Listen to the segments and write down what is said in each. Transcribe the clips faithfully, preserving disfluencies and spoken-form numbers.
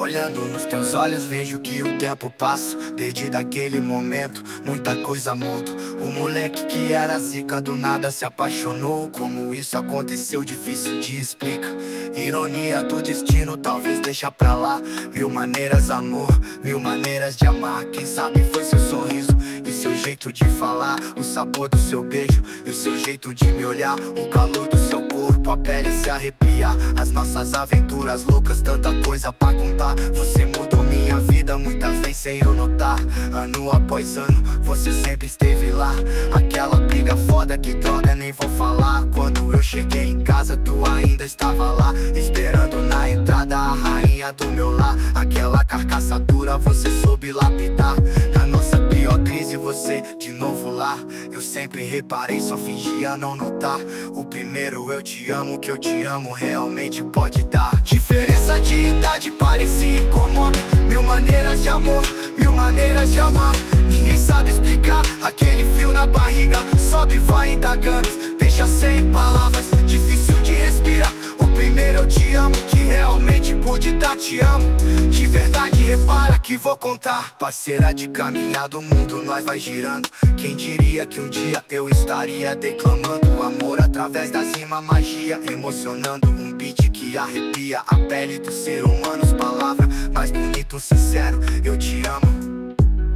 Olhando nos teus olhos vejo que o tempo passa. Desde daquele momento muita coisa muda. O moleque que era zica do nada se apaixonou. Como isso aconteceu difícil de explicar. Ironia do destino, talvez deixa pra lá. Mil maneiras amor, mil maneiras de amar. Quem sabe foi seu sorriso e seu jeito de falar. O sabor do seu beijo e o seu jeito de me olhar. O calor do seu corpo, a pele se arrepiar. As nossas aventuras loucas, tanta coisa pra contar. Você mudou minha vida muitas vezes sem eu notar. Ano após ano, você sempre esteve lá. Aquela briga foda que droga nem vou falar. Quando eu cheguei em casa tu ainda estava lá, esperando na entrada a rainha do meu lar. Aquela carcaça dura você soube lapidar. Na nossa pior crise você de novo lá. Eu sempre reparei, só fingia não notar. O primeiro eu te amo, que eu te amo realmente pode dar. Diferença de idade parecia incomum. Mil maneiras de amor, mil maneiras de amar. Ninguém sabe explicar aquele frio na barriga. Sobe e vai indagando, deixa sem palavras, difícil de respirar. O primeiro eu te amo, que realmente pude dar. Te amo, de verdade repara que vou contar. Parceira de caminhada, o mundo nós vai girando. Quem diria que um dia eu estaria declamando amor através das rimas, magia emocionando. Um beat que arrepia a pele do ser humano. Palavra mais bonito, sincero, eu te amo.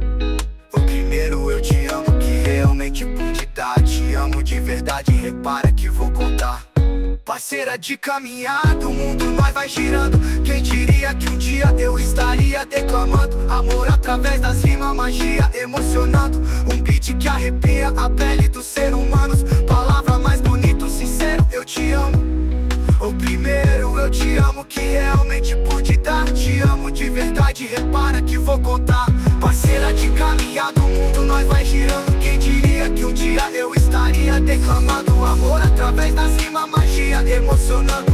O primeiro eu te amo, que realmente pude dar. Te amo de verdade, repara que vou contar. Parceira de caminhada, o mundo nós vai girando. Quem diria que um dia eu estaria declamando amor através das rimas, magia emocionando. Um beat que arrepia a pele dos seres humanos. Palavra mais bonito, sincero, eu te amo. O primeiro eu te amo, que realmente pude dar. Te amo de verdade, repara que vou contar. Parceira de caminhada, o mundo nós vai girando. Quem diria que um dia eu estaria declamando amor através das rimas, magia emocionando.